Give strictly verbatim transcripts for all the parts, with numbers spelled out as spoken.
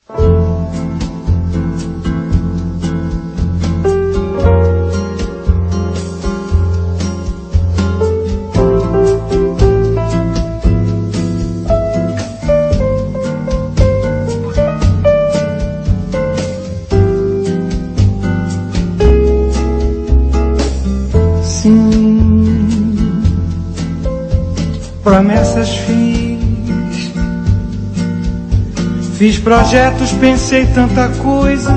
Promessas fiz, fiz projetos, pensei tanta coisa,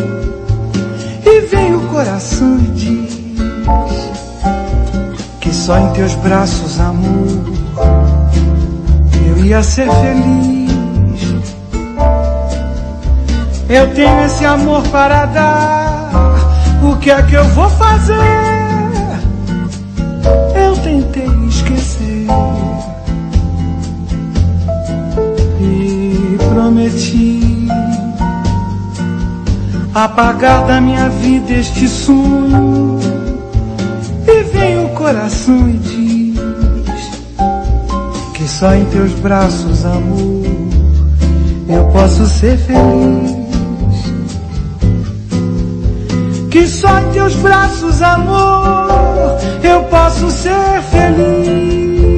e vem o coração e diz que só em teus braços, amor, eu ia ser feliz. Eu tenho esse amor para dar, o que é que eu vou fazer? Eu tentei esquecer e prometi apagar da minha vida este sonho, e vem o coração e diz que só em teus braços, amor, eu posso ser feliz. Que só em teus braços, amor, eu posso ser feliz.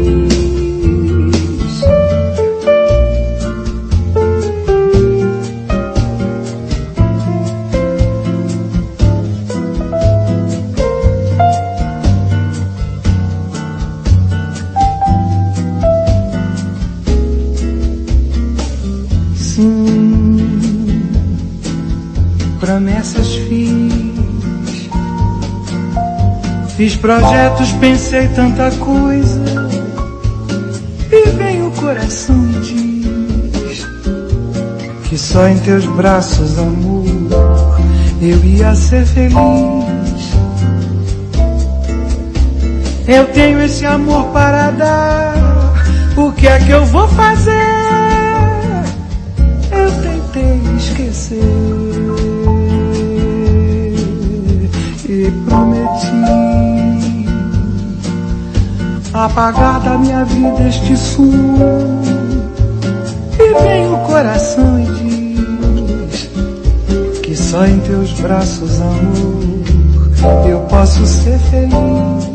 Sim, promessas fiz, fiz projetos, pensei tanta coisa, e vem o coração e diz que só em teus braços, amor, eu ia ser feliz. Eu tenho esse amor para dar, o que é que eu vou fazer? Eu tentei esquecer e prometi apagar da minha vida este sonho, e vem o coração e diz que só em teus braços, amor, eu posso ser feliz.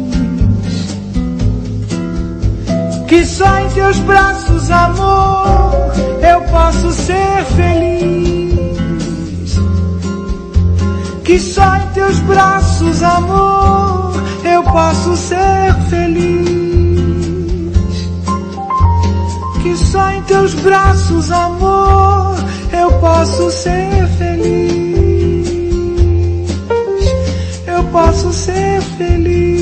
Que só em teus braços, amor, eu posso ser feliz. Que só em teus braços, amor, eu posso ser feliz. Que só em teus braços, amor, eu posso ser feliz. Eu posso ser feliz.